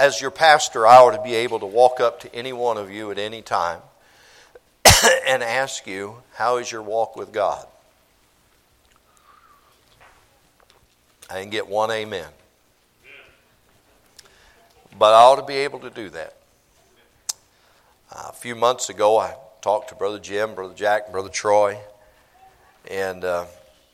as your pastor, I ought to be able to walk up to any one of you at any time and ask you, how is your walk with God? I didn't get one amen. But I ought to be able to do that. A few months ago, I talked to Brother Jim, Brother Jack, and Brother Troy. And I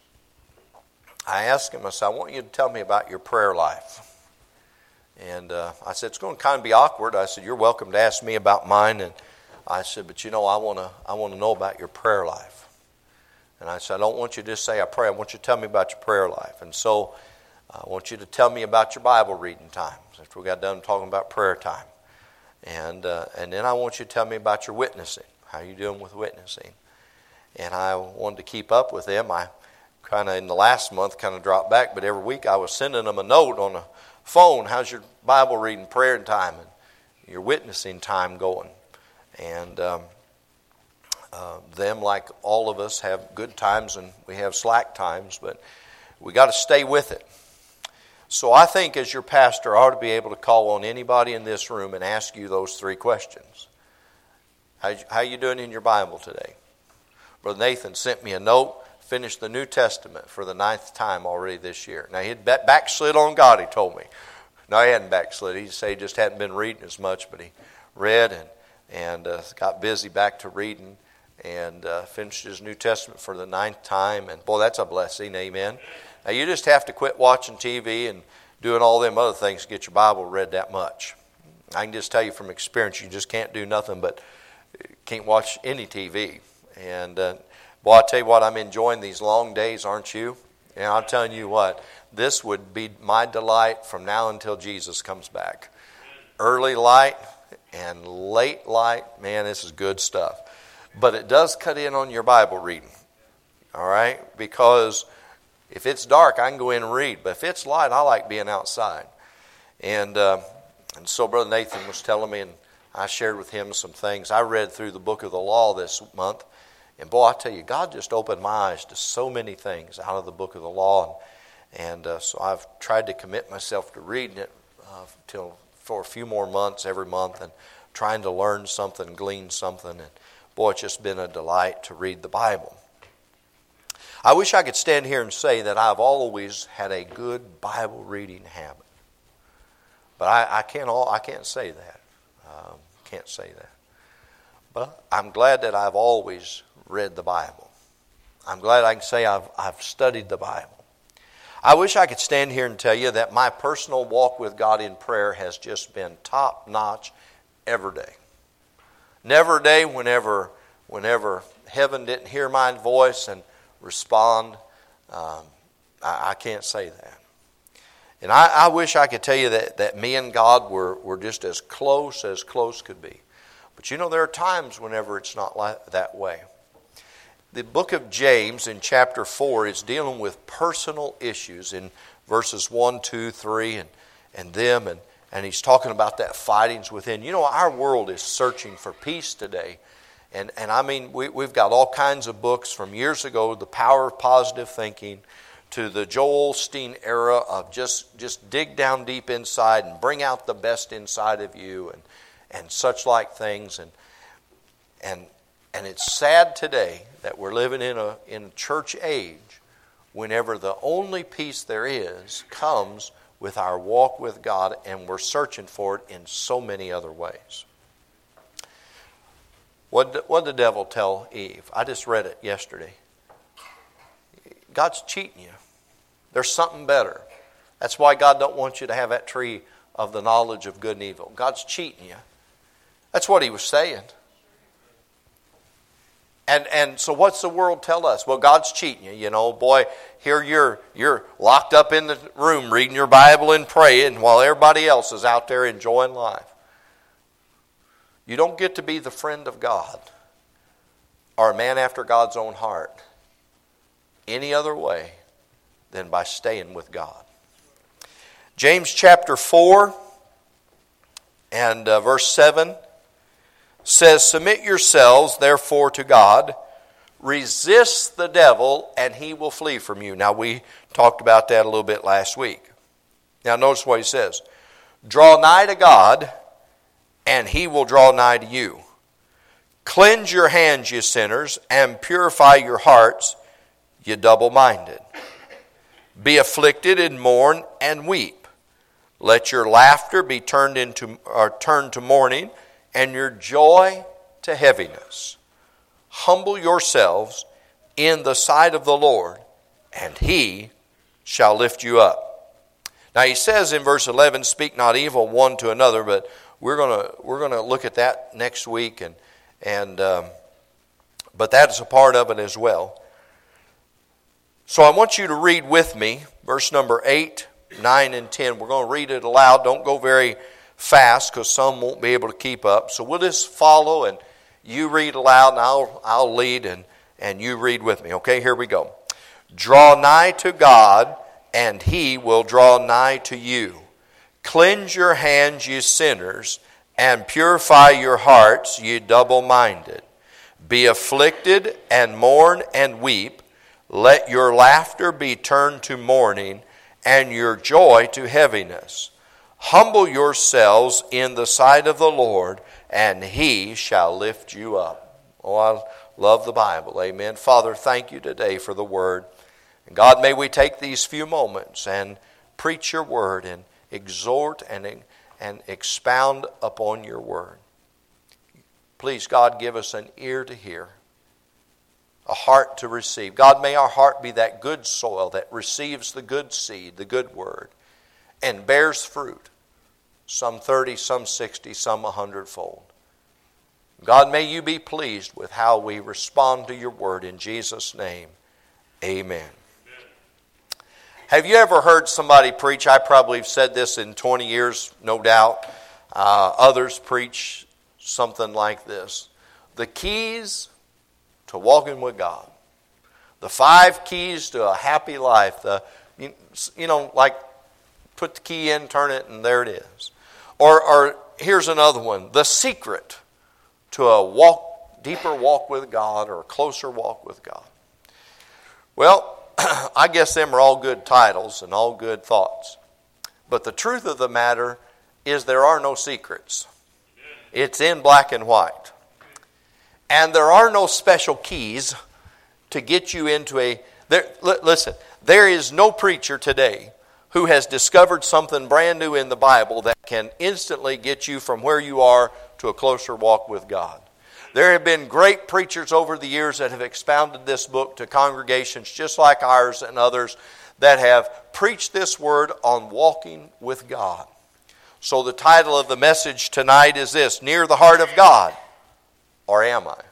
asked him, I said, I want you to tell me about your prayer life. And I said, it's going to kind of be awkward. I said, you're welcome to ask me about mine. And I said, but I want to know about your prayer life. And I said, I don't want you to just say I pray. I want you to tell me about your prayer life. And so I want you to tell me about your Bible reading times after we got done talking about prayer time. And then I want you to tell me about your witnessing. How you doing with witnessing? And I wanted to keep up with them. I kind of in the last month kind of dropped back, but every week I was sending them a note on the phone. How's your Bible reading, prayer time, and your witnessing time going? And them, like all of us, have good times and we have slack times, but we got to stay with it. So I think as your pastor, I ought to be able to call on anybody in this room and ask you those three questions. How you doing in your Bible today? Brother Nathan sent me a note, finished the New Testament for the 9th time already this year. Now, he had backslid on God, he told me. No, he hadn't backslid. He said he just hadn't been reading as much, but he read and got busy back to reading and finished his New Testament for the 9th time. And boy, that's a blessing, amen. Now, you just have to quit watching TV and doing all them other things to get your Bible read that much. I can just tell you from experience, you just can't do nothing but can't watch any TV. And boy, I'll tell you what, I'm enjoying these long days, aren't you? And I'm telling you what, this would be my delight from now until Jesus comes back. Early light and late light, man, this is good stuff. But it does cut in on your Bible reading, all right? Because if it's dark, I can go in and read. But if it's light, I like being outside. And so Brother Nathan was telling me, and I shared with him some things. I read through the book of the law this month. And boy, I tell you, God just opened my eyes to so many things out of the book of the law. And so I've tried to commit myself to reading it for a few more months every month and trying to learn something, glean something. And boy, it's just been a delight to read the Bible. I wish I could stand here and say that I've always had a good Bible reading habit. But I can't say that. Can't say that. But I'm glad that I've always read the Bible. I'm glad I can say I've studied the Bible. I wish I could stand here and tell you that my personal walk with God in prayer has just been top notch every day. Never a day whenever heaven didn't hear my voice and respond. I can't say that. And I wish I could tell you that me and God were just as close could be. But there are times whenever it's not that way. The book of James in chapter 4 is dealing with personal issues in verses 1, 2, 3, and he's talking about that fightings within. Our world is searching for peace today. And I mean, we've got all kinds of books from years ago, The Power of Positive Thinking, to the Joel Osteen era of just dig down deep inside and bring out the best inside of you and such like things. And it's sad today that we're living in a church age whenever the only peace there is comes with our walk with God, and we're searching for it in so many other ways. What did the devil tell Eve? I just read it yesterday. God's cheating you. There's something better. That's why God don't want you to have that tree of the knowledge of good and evil. God's cheating you. That's what he was saying. And so what's the world tell us? Well, God's cheating you. Boy, here you're locked up in the room reading your Bible and praying while everybody else is out there enjoying life. You don't get to be the friend of God or a man after God's own heart any other way than by staying with God. James chapter 4 and verse 7 says, "Submit yourselves therefore to God, resist the devil, and he will flee from you." Now we talked about that a little bit last week. Now notice what he says. Draw nigh to God, and He will draw nigh to you. Cleanse your hands, you sinners, and purify your hearts, you double-minded. Be afflicted and mourn and weep. Let your laughter be turned to mourning, and your joy to heaviness. Humble yourselves in the sight of the Lord, and He shall lift you up. Now he says in verse 11, speak not evil one to another, but we're gonna look at that next week, but that is a part of it as well. So I want you to read with me verse number 8, 9, and 10. We're going to read it aloud. Don't go very fast because some won't be able to keep up. So we'll just follow, and you read aloud, and I'll lead, and you read with me. Okay, here we go. Draw nigh to God, and He will draw nigh to you. Cleanse your hands, ye sinners, and purify your hearts, ye double-minded. Be afflicted, and mourn, and weep. Let your laughter be turned to mourning, and your joy to heaviness. Humble yourselves in the sight of the Lord, and He shall lift you up. Oh, I love the Bible. Amen. Father, thank you today for the Word. And God, may we take these few moments and preach your Word and exhort and expound upon your Word. Please, God, give us an ear to hear, a heart to receive. God, may our heart be that good soil that receives the good seed, the good Word, and bears fruit, some 30, some 60, some 100-fold. God, may you be pleased with how we respond to your Word. In Jesus' name, amen. Have you ever heard somebody preach? I probably have said this in 20 years, no doubt. Others preach something like this. The keys to walking with God. The 5 keys to a happy life. Like put the key in, turn it, and there it is. Or here's another one. The secret to a deeper walk with God, or a closer walk with God. Well, I guess them are all good titles and all good thoughts. But the truth of the matter is there are no secrets. It's in black and white. And there are no special keys to get you into listen, there is no preacher today who has discovered something brand new in the Bible that can instantly get you from where you are to a closer walk with God. There have been great preachers over the years that have expounded this book to congregations just like ours and others that have preached this word on walking with God. So the title of the message tonight is this: Near the Heart of God, or am I?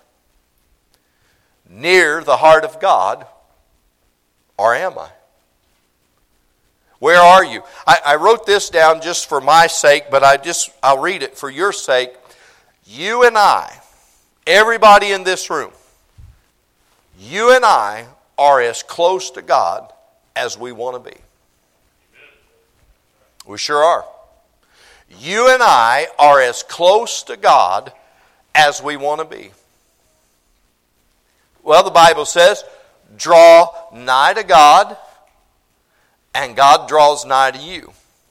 Near the heart of God, or am I? Where are you? I wrote this down just for my sake, but I'll read it for your sake. You and I, everybody in this room, you and I are as close to God as we want to be. We sure are. You and I are as close to God as we want to be. Well, the Bible says, draw nigh to God, and God draws nigh to you.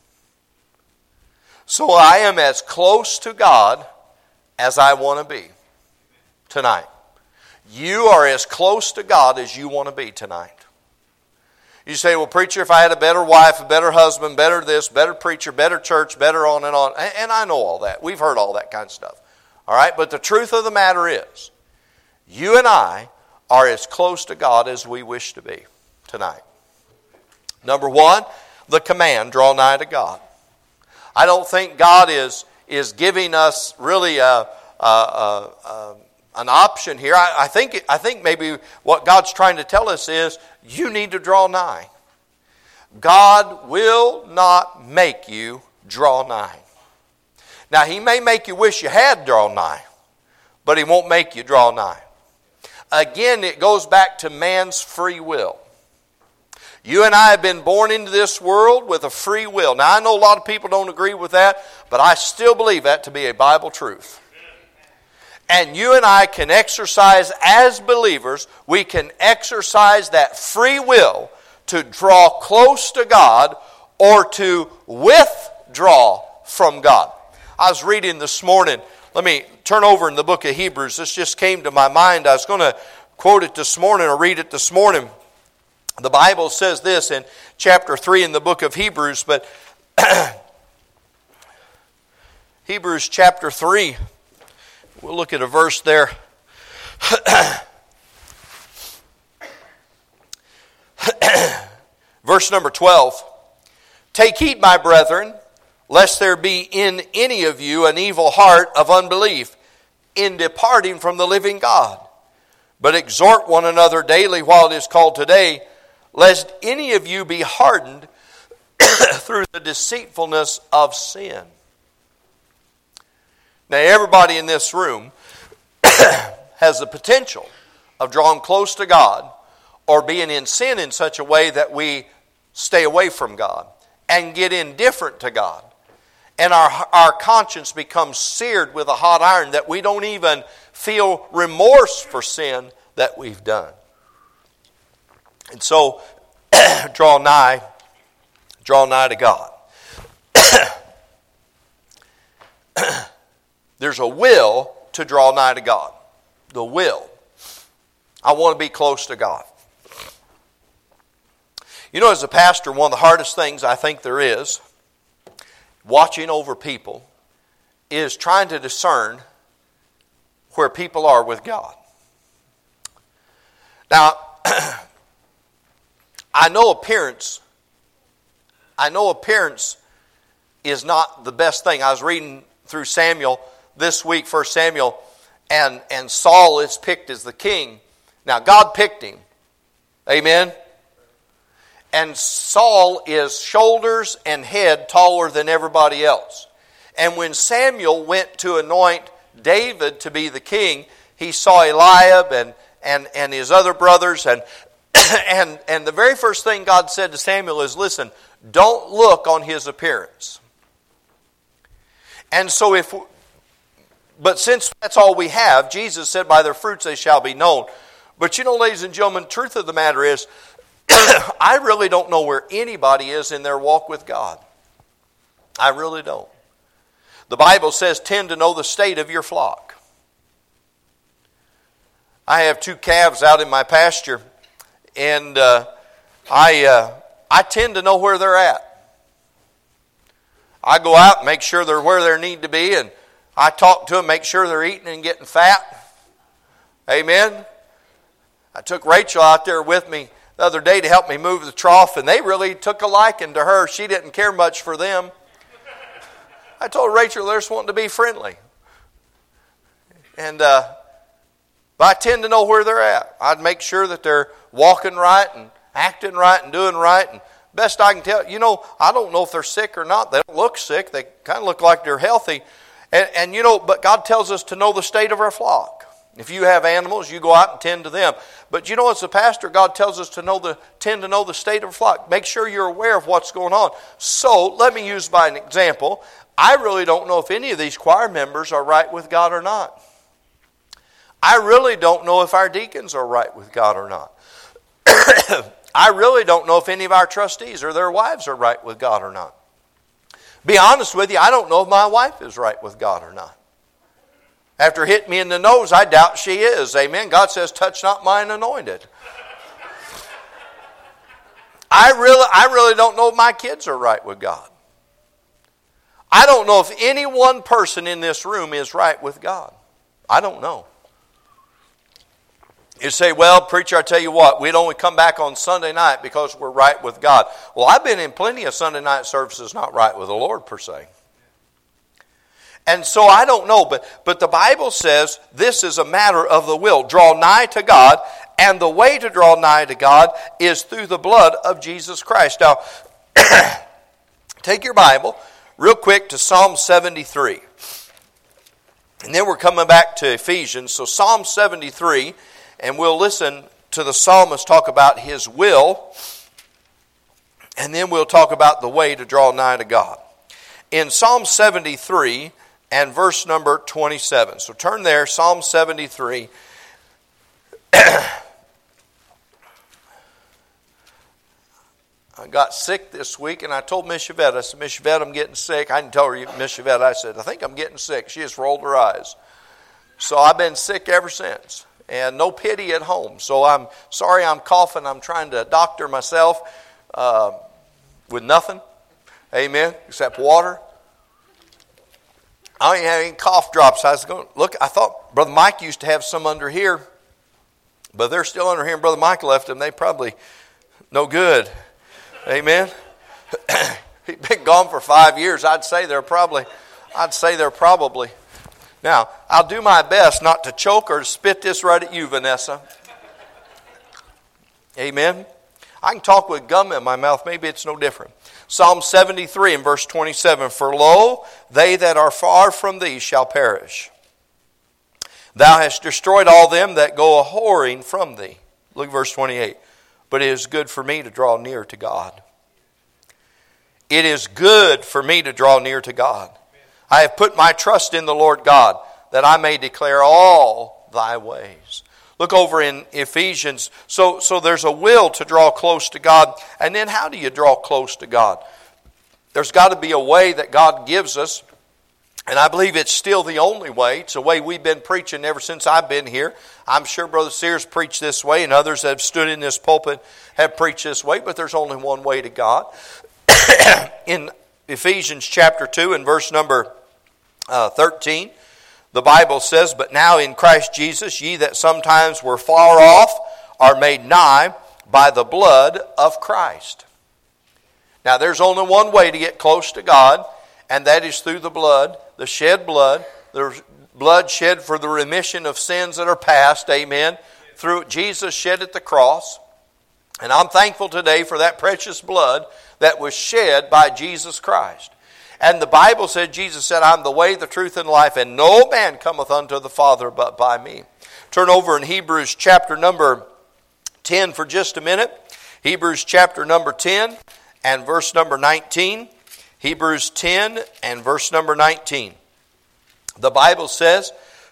So I am as close to God as I want to be tonight. You are as close to God as you want to be tonight. You say, well, preacher, if I had a better wife, a better husband, better this, better preacher, better church, better on and on. And I know all that. We've heard all that kind of stuff. All right? But the truth of the matter is, you and I are as close to God as we wish to be tonight. Number one, the command, draw nigh to God. I don't think God is giving us really an option here. I think maybe what God's trying to tell us is you need to draw nigh. God will not make you draw nigh. Now, He may make you wish you had drawn nigh, but He won't make you draw nigh. Again, it goes back to man's free will. You and I have been born into this world with a free will. Now, I know a lot of people don't agree with that, but I still believe that to be a Bible truth. And you and I can exercise, as believers, we can exercise that free will to draw close to God or to withdraw from God. I was reading this morning. Let me turn over in the book of Hebrews. This just came to my mind. I was going to quote it this morning or read it this morning. The Bible says this in chapter 3 in the book of Hebrews, but Hebrews chapter 3, we'll look at a verse there. Verse number 12. Take heed, my brethren, lest there be in any of you an evil heart of unbelief in departing from the living God. But exhort one another daily while it is called today, lest any of you be hardened through the deceitfulness of sin. Now, everybody in this room has the potential of drawing close to God or being in sin in such a way that we stay away from God and get indifferent to God. And our conscience becomes seared with a hot iron that we don't even feel remorse for sin that we've done. And so, draw nigh to God. There's a will to draw nigh to God. The will. I want to be close to God. You know, as a pastor, one of the hardest things I think there is, watching over people, is trying to discern where people are with God. Now, I know appearance is not the best thing. I was reading through Samuel this week, 1 Samuel, and Saul is picked as the king. Now, God picked him. Amen? And Saul is shoulders and head taller than everybody else. And when Samuel went to anoint David to be the king, he saw Eliab and his other brothers. And the very first thing God said to Samuel is, listen, don't look on his appearance. And so but since that's all we have, Jesus said, by their fruits they shall be known. But you know, ladies and gentlemen, truth of the matter is, I really don't know where anybody is in their walk with God. I really don't. The Bible says, tend to know the state of your flock. I have 2 calves out in my pasture, and I tend to know where they're at. I go out and make sure they're where they need to be, and I talk to them, make sure they're eating and getting fat. Amen. I took Rachel out there with me the other day to help me move the trough, and they really took a liking to her. She didn't care much for them. I told Rachel they're just wanting to be friendly. And but I tend to know where they're at. I'd make sure that they're walking right and acting right and doing right. And best I can tell, you know, I don't know if they're sick or not. They don't look sick. They kind of look like they're healthy. And you know, but God tells us to know the state of our flock. If you have animals, you go out and tend to them. But you know, as a pastor, God tells us to tend to know the state of a flock. Make sure you're aware of what's going on. So, let me use by an example. I really don't know if any of these choir members are right with God or not. I really don't know if our deacons are right with God or not. I really don't know if any of our trustees or their wives are right with God or not. Be honest with you, I don't know if my wife is right with God or not. After hitting me in the nose, I doubt she is. Amen. God says, touch not mine anointed. I really don't know if my kids are right with God. I don't know if any one person in this room is right with God. I don't know. You say, well, preacher, I tell you what, we'd only come back on Sunday night because we're right with God. Well, I've been in plenty of Sunday night services not right with the Lord per se. And so I don't know, but the Bible says this is a matter of the will. Draw nigh to God, and the way to draw nigh to God is through the blood of Jesus Christ. Now, take your Bible real quick to Psalm 73. And then we're coming back to Ephesians. So Psalm 73, and we'll listen to the psalmist talk about his will, and then we'll talk about the way to draw nigh to God. In Psalm 73 and verse number 27. So turn there, Psalm 73. I got sick this week, and I told Miss Yvette, I said, Miss Yvette, I'm getting sick. I didn't tell her, Miss Yvette, I said, I think I'm getting sick. She just rolled her eyes. So I've been sick ever since, and no pity at home. So I'm sorry I'm coughing. I'm trying to doctor myself with nothing, amen, except water. I don't even have any cough drops. I was going to look. I thought Brother Mike used to have some under here, but they're still under here. And Brother Mike left them. They probably no good. Amen. He's been gone for 5 years. I'd say they're probably. Now, I'll do my best not to choke or to spit this right at you, Vanessa. Amen. I can talk with gum in my mouth. Maybe it's no different. Psalm 73 and verse 27. For lo, they that are far from thee shall perish. Thou hast destroyed all them that go a-whoring from thee. Look at verse 28. But it is good for me to draw near to God. It is good for me to draw near to God. I have put my trust in the Lord God, that I may declare all thy ways. Look over in Ephesians. So there's a will to draw close to God. And then how do you draw close to God? There's got to be a way that God gives us. And I believe it's still the only way. It's a way we've been preaching ever since I've been here. I'm sure Brother Sears preached this way, and others that have stood in this pulpit have preached this way. But there's only one way to God. In Ephesians chapter 2 and verse number 13, the Bible says, But now in Christ Jesus, ye that sometimes were far off are made nigh by the blood of Christ. Now there's only one way to get close to God, and that is through the blood, the shed blood, the blood shed for the remission of sins that are past, amen, through Jesus shed at the cross. And I'm thankful today for that precious blood that was shed by Jesus Christ. And the Bible said, Jesus said, I'm the way, the truth, and life, and no man cometh unto the Father but by me. Turn over in Hebrews chapter number 10 for just a minute. Hebrews chapter number 10 and verse number 19. Hebrews 10 and verse number 19. The Bible says,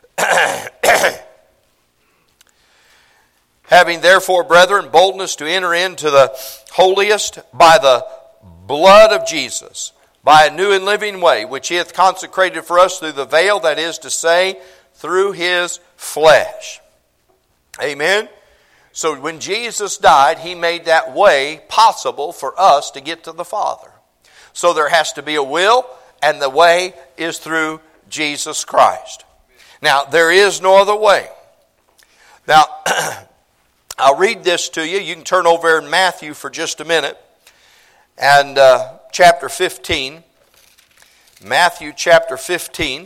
Having therefore, brethren, boldness to enter into the holiest by the blood of Jesus, by a new and living way, which he hath consecrated for us through the veil, that is to say, through his flesh. Amen? So when Jesus died, he made that way possible for us to get to the Father. So there has to be a will, and the way is through Jesus Christ. Now, there is no other way. Now, I'll read this to you. You can turn over in Matthew for just a minute. And chapter 15, Matthew chapter 15,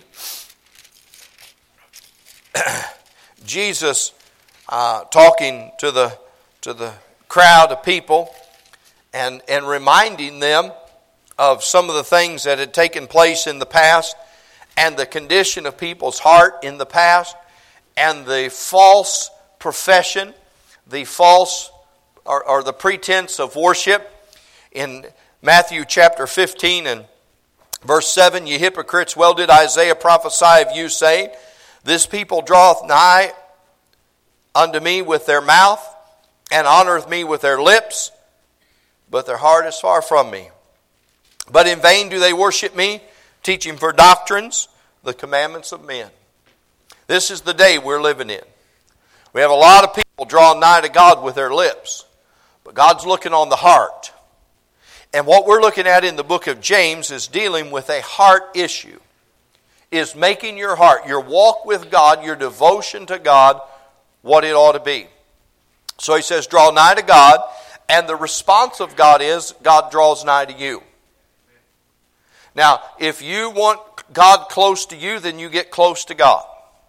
Jesus talking to the crowd of people and reminding them of some of the things that had taken place in the past and the condition of people's heart in the past and the false profession, the false or the pretense of worship. In Matthew chapter 15 and verse 7, Ye hypocrites, well did Isaiah prophesy of you, saying, This people draweth nigh unto me with their mouth, and honoreth me with their lips, but their heart is far from me. But in vain do they worship me, teaching for doctrines the commandments of men. This is the day we're living in. We have a lot of people drawing nigh to God with their lips, but God's looking on the heart. And what we're looking at in the book of James is dealing with a heart issue. Is making your heart, your walk with God, your devotion to God, what it ought to be. So he says, draw nigh to God, and the response of God is, God draws nigh to you. Now, if you want God close to you, then you get close to God.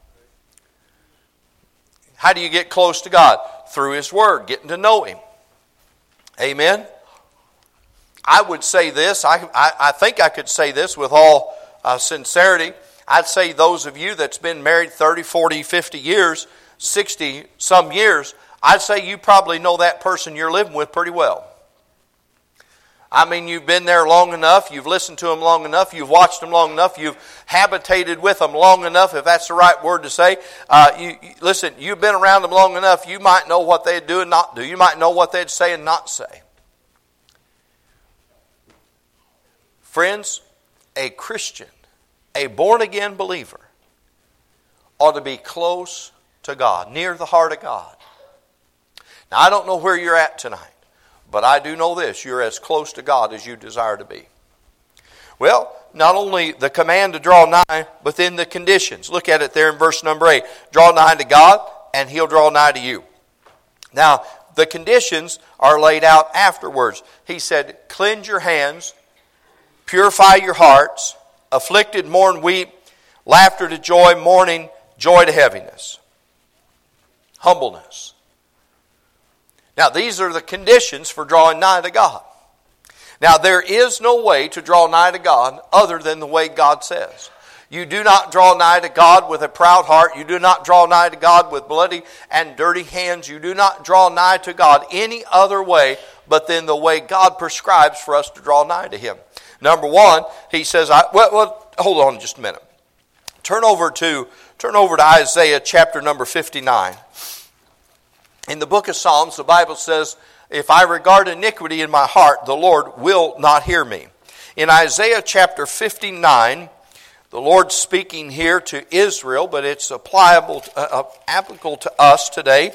How do you get close to God? Through His Word, getting to know Him. Amen? I would say this, I think I could say this with all sincerity. I'd say those of you that's been married 30, 40, 50 years, 60 some years, I'd say you probably know that person you're living with pretty well. I mean, you've been there long enough, you've listened to them long enough, you've watched them long enough, you've habitated with them long enough, if that's the right word to say. Listen, you've been around them long enough, you might know what they'd do and not do. You might know what they'd say and not say. Friends, a Christian, a born-again believer, ought to be close to God, near the heart of God. Now, I don't know where you're at tonight, but I do know this: you're as close to God as you desire to be. Well, not only the command to draw nigh, but then the conditions. Look at it there in verse number 8. Draw nigh to God, and He'll draw nigh to you. Now, the conditions are laid out afterwards. He said, cleanse your hands, purify your hearts, afflicted mourn, weep, laughter to joy, mourning, joy to heaviness. Humbleness. Now, these are the conditions for drawing nigh to God. Now, there is no way to draw nigh to God other than the way God says. You do not draw nigh to God with a proud heart. You do not draw nigh to God with bloody and dirty hands. You do not draw nigh to God any other way but then the way God prescribes for us to draw nigh to Him. Number one, He says, hold on just a minute. Turn over to Isaiah chapter number 59. In the book of Psalms, the Bible says, if I regard iniquity in my heart, the Lord will not hear me. In Isaiah chapter 59, the Lord's speaking here to Israel, but it's applicable to us today.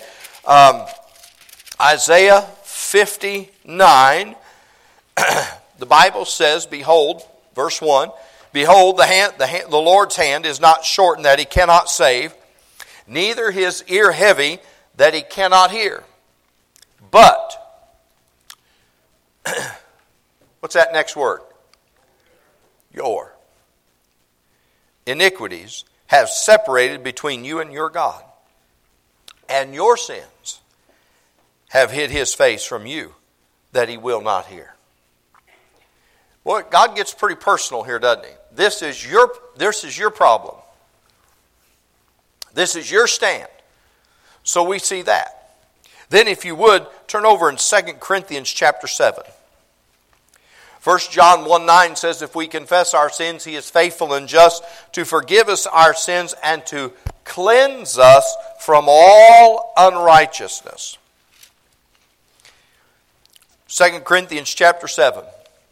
Isaiah 59, the Bible says, behold, verse 1, behold, the Lord's hand is not shortened that He cannot save, neither His ear heavy that He cannot hear. But, what's that next word? Your iniquities have separated between you and your God, and your sins have hid His face from you, that He will not hear. Boy, God gets pretty personal here, doesn't He? This is your problem. This is your stand. So we see that. Then if you would, turn over in 2 Corinthians chapter 7. 1 John 1:9 says, if we confess our sins, He is faithful and just to forgive us our sins and to cleanse us from all unrighteousness. 2 Corinthians chapter 7.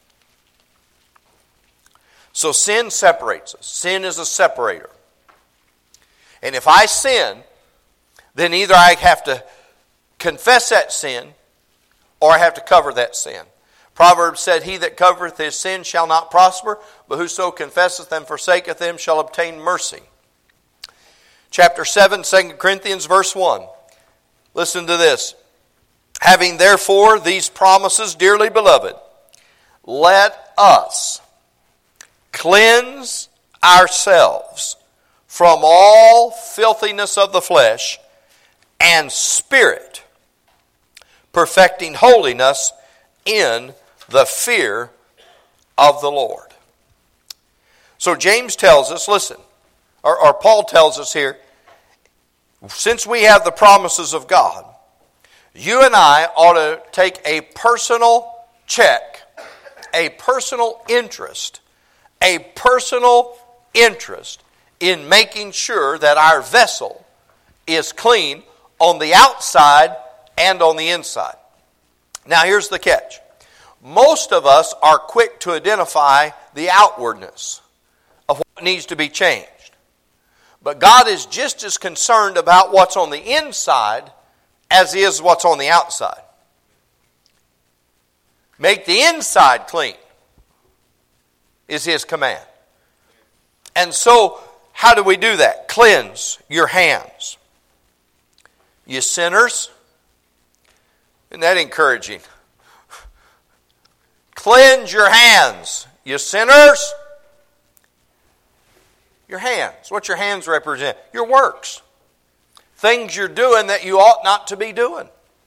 So sin separates us. Sin is a separator. And if I sin, then either I have to confess that sin or I have to cover that sin. Proverbs said, he that covereth his sin shall not prosper, but whoso confesseth and forsaketh them shall obtain mercy. Chapter 7, 2 Corinthians, verse 1. Listen to this. Having therefore these promises, dearly beloved, let us cleanse ourselves from all filthiness of the flesh and spirit, perfecting holiness in the fear of the Lord. So James tells us, listen, or Paul tells us here, since we have the promises of God, you and I ought to take a personal check, a personal interest in making sure that our vessel is clean on the outside and on the inside. Now here's the catch. Most of us are quick to identify the outwardness of what needs to be changed. But God is just as concerned about what's on the inside as He is what's on the outside. Make the inside clean is His command. And so, how do we do that? Cleanse your hands. You sinners. Isn't that encouraging? Cleanse your hands, you sinners. Your hands. What your hands represent? Your works. Things you're doing that you ought not to be doing.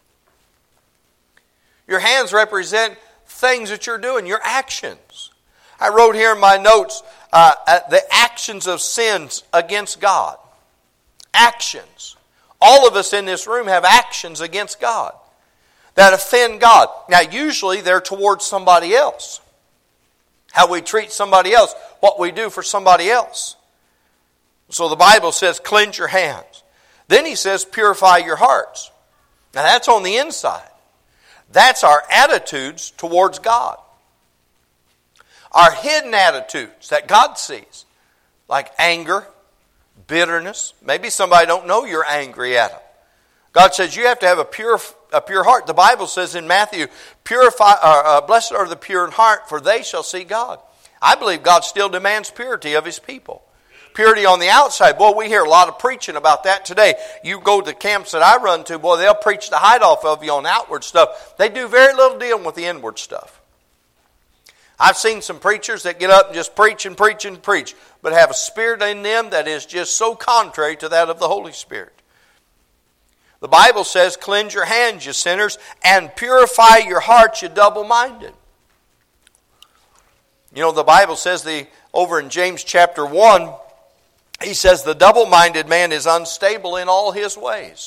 Your hands represent things that you're doing, your actions. I wrote here in my notes, the actions of sins against God. Actions. All of us in this room have actions against God that offend God. Now, usually they're towards somebody else. How we treat somebody else, what we do for somebody else. So the Bible says, cleanse your hands. Then He says, purify your hearts. Now that's on the inside. That's our attitudes towards God. are hidden attitudes that God sees, like anger, bitterness. Maybe somebody don't know you're angry at them. God says you have to have a pure heart. The Bible says in Matthew, blessed are the pure in heart, for they shall see God. I believe God still demands purity of His people. Purity on the outside. Boy, we hear a lot of preaching about that today. You go to camps that I run to, boy, they'll preach the hide off of you on outward stuff. They do very little dealing with the inward stuff. I've seen some preachers that get up and just preach and preach and preach, but have a spirit in them that is just so contrary to that of the Holy Spirit. The Bible says, cleanse your hands, you sinners, and purify your hearts, you double-minded. You know, the Bible says over in James chapter 1, he says the double-minded man is unstable in all his ways.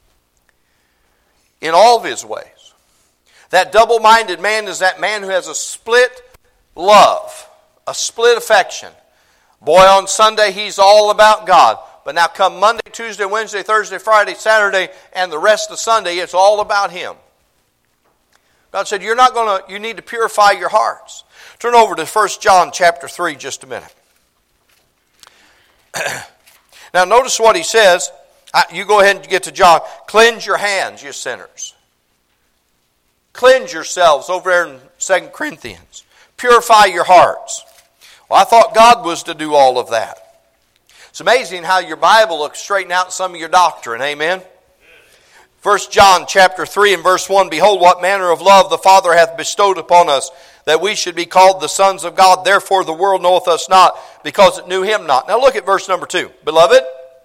In all of his ways. That double-minded man is that man who has a split love, a split affection. Boy, on Sunday he's all about God. But now come Monday, Tuesday, Wednesday, Thursday, Friday, Saturday, and the rest of Sunday, it's all about him. God said, you need to purify your hearts. Turn over to 1 John chapter 3 just a minute. Now notice what he says. You go ahead and get to John. Cleanse your hands, you sinners. Cleanse yourselves over there in 2 Corinthians. Purify your hearts. Well, I thought God was to do all of that. It's amazing how your Bible will straighten out some of your doctrine. Amen? 1 John chapter 3 and verse 1, behold, what manner of love the Father hath bestowed upon us, that we should be called the sons of God. Therefore the world knoweth us not, because it knew Him not. Now look at verse number 2. Beloved,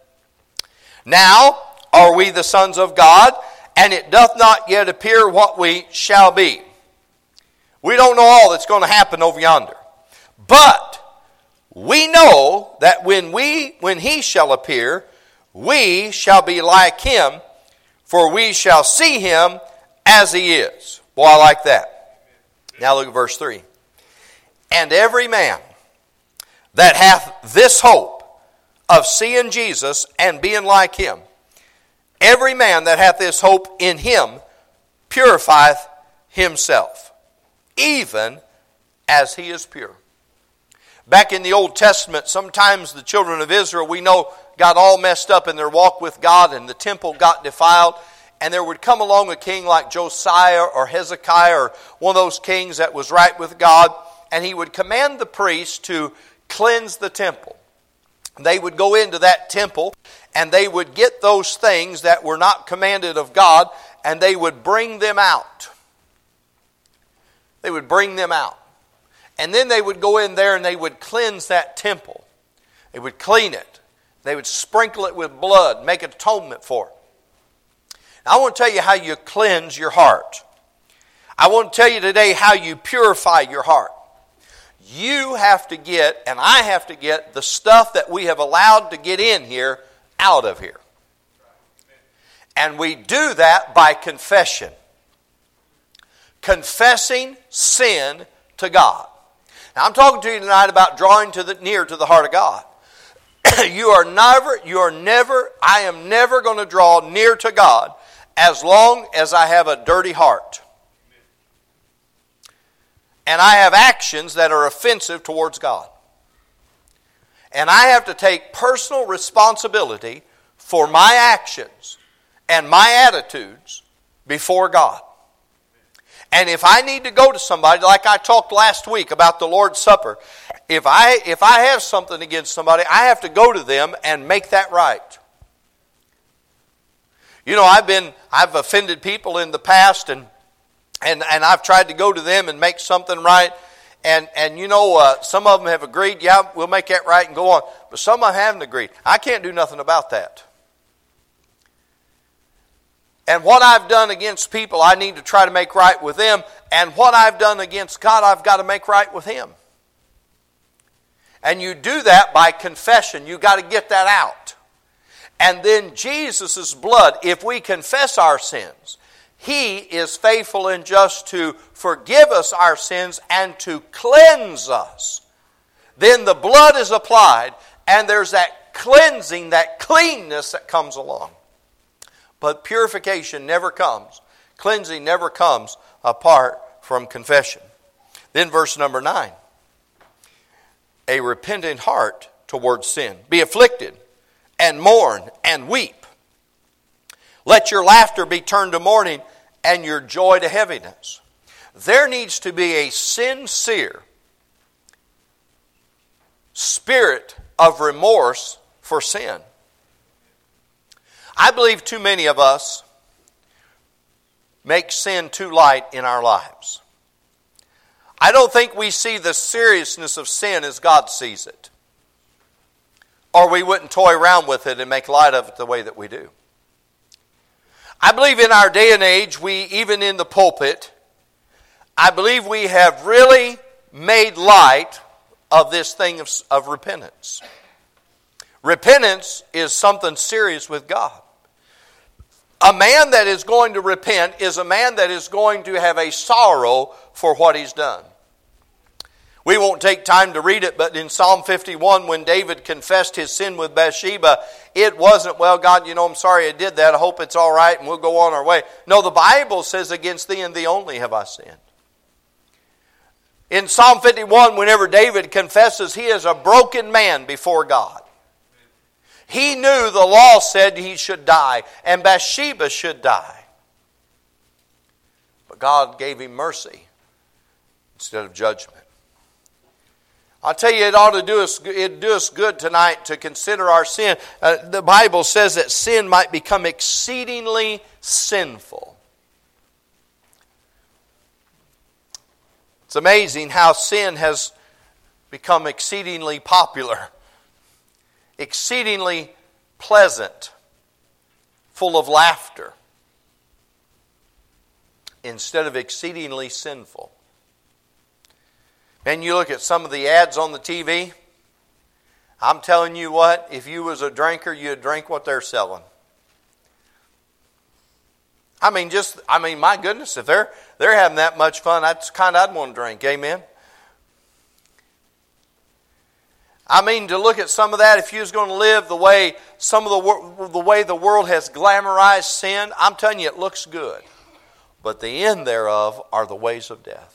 now are we the sons of God, and it doth not yet appear what we shall be. We don't know all that's going to happen over yonder. But we know that when He shall appear, we shall be like Him, for we shall see Him as He is. Boy, I like that. Now look at verse 3. And every man that hath this hope of seeing Jesus and being like Him, every man that hath this hope in Him purifieth himself, even as He is pure. Back in the Old Testament, sometimes the children of Israel, we know, got all messed up in their walk with God, and the temple got defiled. And there would come along a king like Josiah or Hezekiah or one of those kings that was right with God, and he would command the priests to cleanse the temple. They would go into that temple, and they would get those things that were not commanded of God, and they would bring them out. They would bring them out. And then they would go in there and they would cleanse that temple. They would clean it. They would sprinkle it with blood, make atonement for it. Now, I want to tell you how you cleanse your heart. I want to tell you today how you purify your heart. You have to get, and I have to get, the stuff that we have allowed to get in here out of here. And we do that by confession. Confessing sin to God. Now, I'm talking to you tonight about drawing near to the heart of God. I am never going to draw near to God as long as I have a dirty heart. And I have actions that are offensive towards God. And I have to take personal responsibility for my actions and my attitudes before God. And if I need to go to somebody, like I talked last week about the Lord's Supper, if I have something against somebody, I have to go to them and make that right. You know, I've offended people in the past, and I've tried to go to them and make something right. And you know, some of them have agreed, yeah, we'll make that right and go on. But some of them haven't agreed. I can't do nothing about that. And what I've done against people, I need to try to make right with them. And what I've done against God, I've got to make right with Him. And you do that by confession. You've got to get that out. And then Jesus' blood, if we confess our sins, He is faithful and just to forgive us our sins and to cleanse us. Then the blood is applied, and there's that cleansing, that cleanness that comes along. But purification never comes. Cleansing never comes apart from confession. Then verse number 9. a repentant heart towards sin. Be afflicted and mourn and weep. Let your laughter be turned to mourning and your joy to heaviness. There needs to be a sincere spirit of remorse for sin. I believe too many of us make sin too light in our lives. I don't think we see the seriousness of sin as God sees it. Or we wouldn't toy around with it and make light of it the way that we do. I believe in our day and age, even in the pulpit, I believe we have really made light of this thing of repentance. Repentance is something serious with God. A man that is going to repent is a man that is going to have a sorrow for what he's done. We won't take time to read it, but in Psalm 51, when David confessed his sin with Bathsheba, it wasn't, well, God, I'm sorry I did that. I hope it's all right and we'll go on our way. No, the Bible says, against thee and thee only have I sinned. In Psalm 51, whenever David confesses, he is a broken man before God. He knew the law said he should die, and Bathsheba should die. But God gave him mercy instead of judgment. I'll tell you, it'd do us good tonight to consider our sin. The Bible says that sin might become exceedingly sinful. It's amazing how sin has become exceedingly popular, exceedingly pleasant, full of laughter, instead of exceedingly sinful. And you look at some of the ads on the TV, I'm telling you what, if you was a drinker, you'd drink what they're selling. I mean, my goodness, if they're having that much fun, that's kind of I'd want to drink. Amen? I mean, to look at some of that, if you was going to live the way the world has glamorized sin, I'm telling you, it looks good. But the end thereof are the ways of death.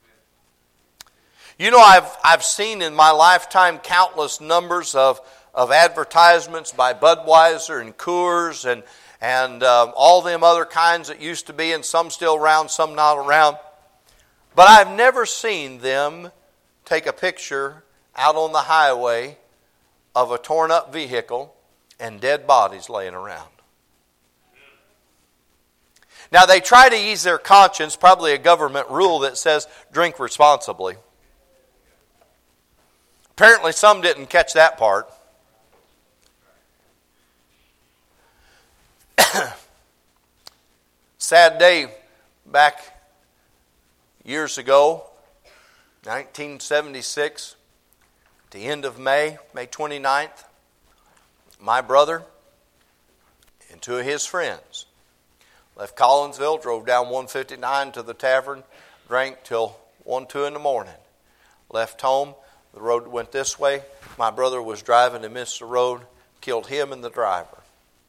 I've seen in my lifetime countless numbers of advertisements by Budweiser and Coors and all them other kinds that used to be, and some still around, some not around. But I've never seen them take a picture out on the highway of a torn up vehicle and dead bodies laying around. Now they try to ease their conscience, probably a government rule that says drink responsibly. Apparently some didn't catch that part. Sad day back years ago, 1976, at the end of May 29th, my brother and two of his friends left Collinsville, drove down 159 to the tavern, drank till 1, 2 in the morning. Left home, the road went this way. My brother was driving and missed the road, killed him and the driver.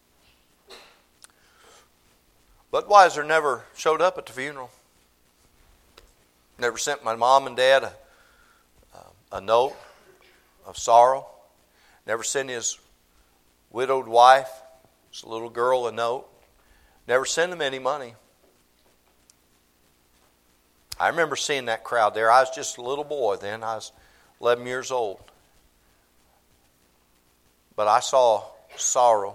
Budweiser never showed up at the funeral. Never sent my mom and dad a note of sorrow. Never sent his widowed wife, his little girl, a note. Never sent him any money. I remember seeing that crowd there. I was just a little boy then. I was 11 years old. But I saw sorrow.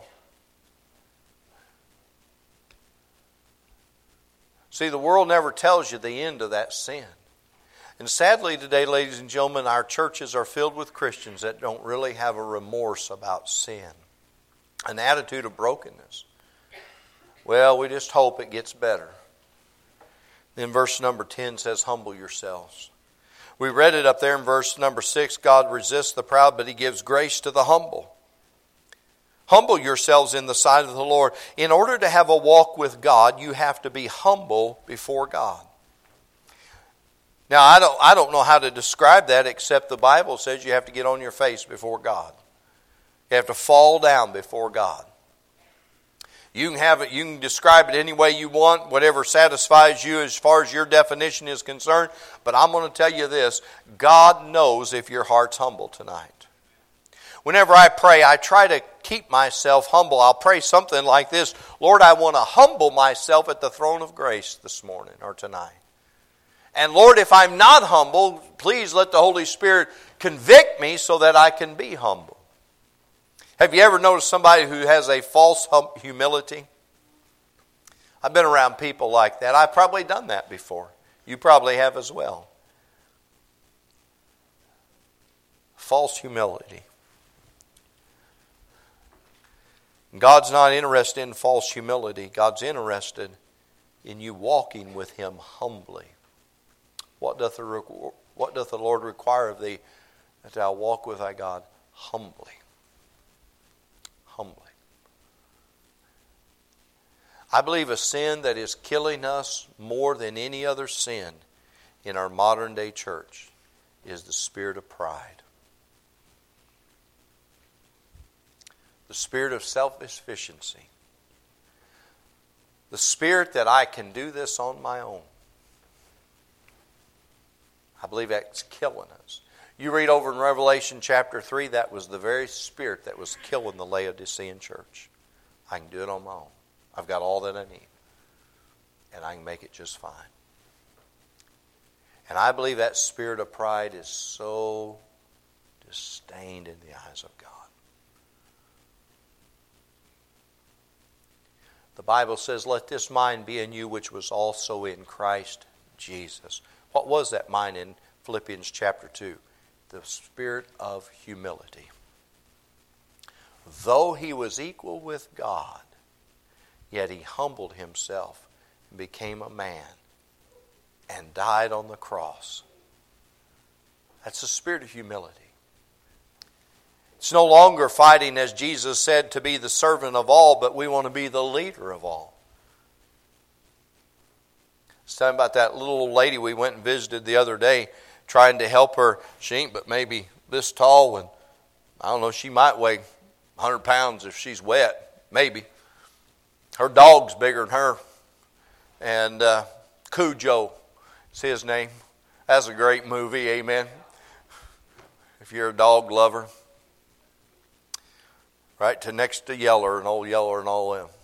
See, the world never tells you the end of that sin. And sadly today, ladies and gentlemen, our churches are filled with Christians that don't really have a remorse about sin. An attitude of brokenness. Well, we just hope it gets better. Then verse number 10 says, humble yourselves. We read it up there in verse number 6, God resists the proud, but He gives grace to the humble. Humble yourselves in the sight of the Lord. In order to have a walk with God, you have to be humble before God. Now, I don't know how to describe that, except the Bible says you have to get on your face before God. You have to fall down before God. You can have it, you can describe it any way you want, whatever satisfies you as far as your definition is concerned. But I'm going to tell you this, God knows if your heart's humble tonight. Whenever I pray, I try to keep myself humble. I'll pray something like this: Lord, I want to humble myself at the throne of grace this morning or tonight. And Lord, if I'm not humble, please let the Holy Spirit convict me so that I can be humble. Have you ever noticed somebody who has a false humility? I've been around people like that. I've probably done that before. You probably have as well. False humility. God's not interested in false humility. God's interested in you walking with Him humbly. What doth the Lord require of thee? That thou walk with thy God humbly. Humbly. I believe a sin that is killing us more than any other sin in our modern day church is the spirit of pride. The spirit of self-sufficiency. The spirit that I can do this on my own. I believe that's killing us. You read over in Revelation chapter 3, that was the very spirit that was killing the Laodicean church. I can do it on my own. I've got all that I need. And I can make it just fine. And I believe that spirit of pride is so disdained in the eyes of God. The Bible says, let this mind be in you which was also in Christ Jesus. What was that mind in Philippians chapter 2? The spirit of humility. Though he was equal with God, yet he humbled himself and became a man and died on the cross. That's the spirit of humility. It's no longer fighting, as Jesus said, to be the servant of all, but we want to be the leader of all. I was talking about that little old lady we went and visited the other day, trying to help her. She ain't but maybe this tall, and I don't know, she might weigh 100 pounds if she's wet, maybe. Her dog's bigger than her, and Cujo is his name. That's a great movie, amen, if you're a dog lover. Right to next to Yeller and Old Yeller and all them.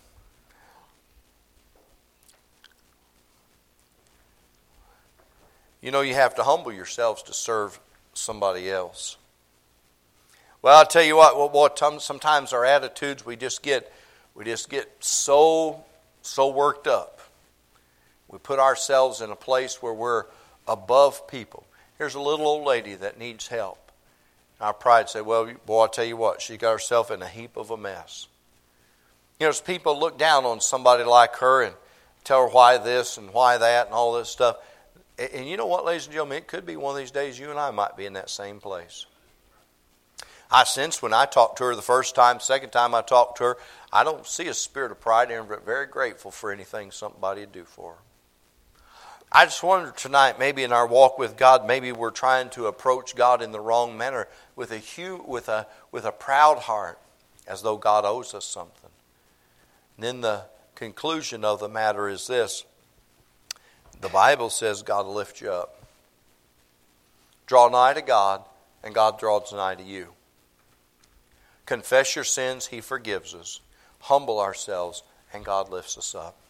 You know, you have to humble yourselves to serve somebody else. Well, I'll tell you what, sometimes our attitudes, we just get so worked up. We put ourselves in a place where we're above people. Here's a little old lady that needs help. Our pride said, well, boy, I'll tell you what, she got herself in a heap of a mess. You know, as people look down on somebody like her and tell her why this and why that and all this stuff. And you know what, ladies and gentlemen, it could be one of these days you and I might be in that same place. I sensed when I talked to her the first time, second time I talked to her, I don't see a spirit of pride in her, but very grateful for anything somebody would do for her. I just wonder tonight, maybe in our walk with God, maybe we're trying to approach God in the wrong manner with a proud heart, as though God owes us something. And then the conclusion of the matter is this. The Bible says God will lift you up. Draw nigh to God, and God draws nigh to you. Confess your sins, He forgives us. Humble ourselves, and God lifts us up.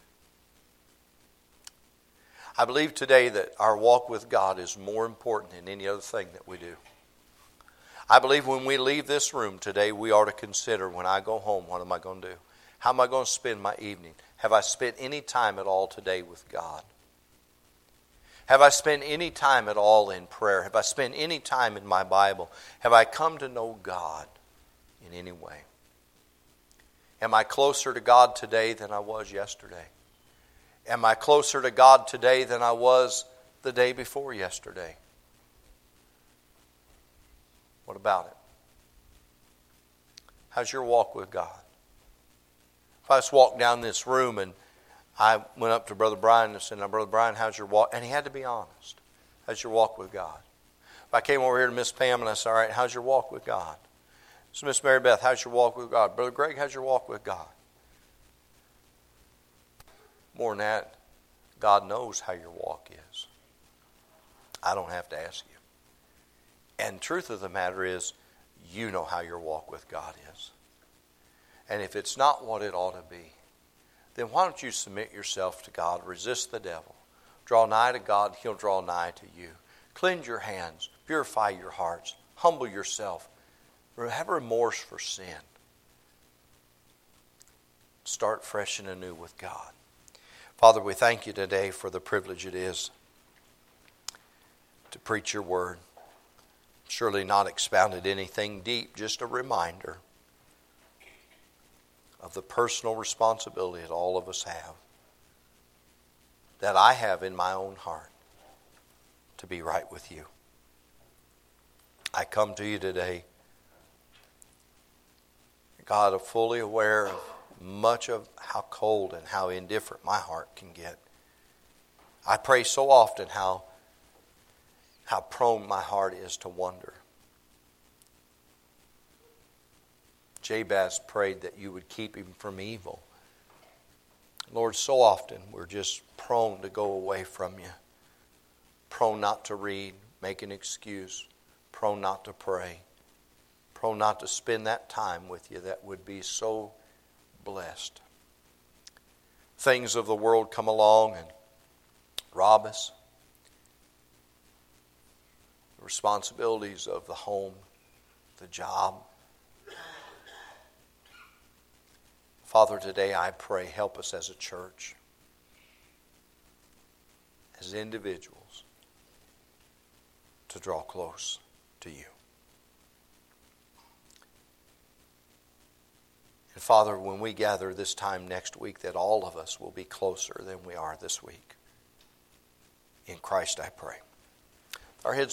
I believe today that our walk with God is more important than any other thing that we do. I believe when we leave this room today, we ought to consider, when I go home, what am I going to do? How am I going to spend my evening? Have I spent any time at all today with God? Have I spent any time at all in prayer? Have I spent any time in my Bible? Have I come to know God in any way? Am I closer to God today than I was yesterday? Am I closer to God today than I was the day before yesterday? What about it? How's your walk with God? If I just walked down this room and I went up to Brother Brian and said, now, Brother Brian, how's your walk? And he had to be honest. How's your walk with God? If I came over here to Miss Pam and I said, all right, how's your walk with God? So Miss Mary Beth, how's your walk with God? Brother Greg, how's your walk with God? More than that, God knows how your walk is. I don't have to ask you. And truth of the matter is, you know how your walk with God is. And if it's not what it ought to be, then why don't you submit yourself to God, resist the devil, draw nigh to God, He'll draw nigh to you. Cleanse your hands, purify your hearts, humble yourself, have remorse for sin. Start fresh and anew with God. Father, we thank you today for the privilege it is to preach your word. Surely not expounded anything deep, just a reminder of the personal responsibility that all of us have, that I have in my own heart, to be right with you. I come to you today, God, fully aware of much of how cold and how indifferent my heart can get. I pray so often how prone my heart is to wonder. Jabez prayed that you would keep him from evil. Lord, so often we're just prone to go away from you. Prone not to read, make an excuse. Prone not to pray. Prone not to spend that time with you that would be so blessed. Things of the world come along and rob us. The responsibilities of the home, the job. Father, today I pray, help us as a church, as individuals, to draw close to you. And Father, when we gather this time next week, that all of us will be closer than we are this week. In Christ I pray. Our heads